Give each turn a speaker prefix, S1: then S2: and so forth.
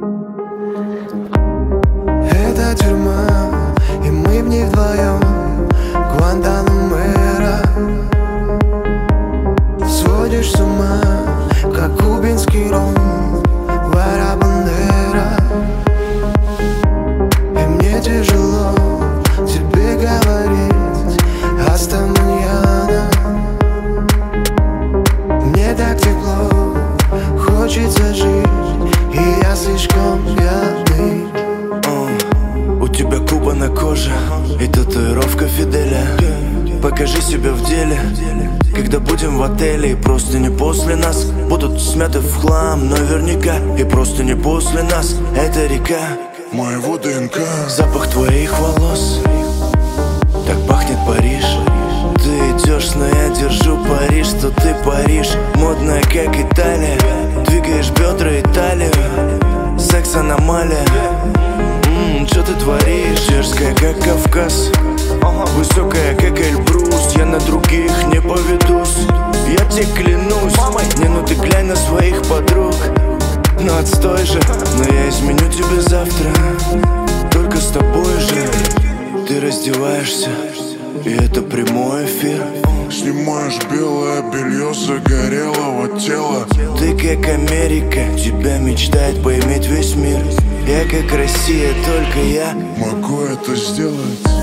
S1: Это тюрьма, и мы в ней вдвоем, Гуантанамо. Сводишь с ума, как кубинский ром, Вара Бандера. И мне тяжело тебе говорить «Аста маньяна». Мне так тепло, хочется жить, и я слишком пьяный.
S2: У тебя Куба на коже и татуировка Фиделя. Покажи себя в деле, когда будем в отеле. И просто не после нас будут смяты в хлам наверняка. И просто не после нас эта река
S3: моего ДНК.
S2: Запах твоих волос, так пахнет Париж. Ты идешь, но я держу пари, что ты Париж. Модная, как Италия, двигаешь бедра и талию. Секс-аномалия. Что ты творишь? Дерзкая, как Кавказ, высокая, как Эльбрус. Я на других не поведусь, я тебе клянусь. Не, ну ты глянь на своих подруг. Ну отстой же, но я изменю тебе завтра. Только с тобой же. Ты раздеваешься, и это прямой эфир.
S3: Снимаешь белое белье загорелого тела.
S2: Ты как Америка, тебя мечтает поиметь весь мир. Я как Россия, только я
S3: могу это сделать.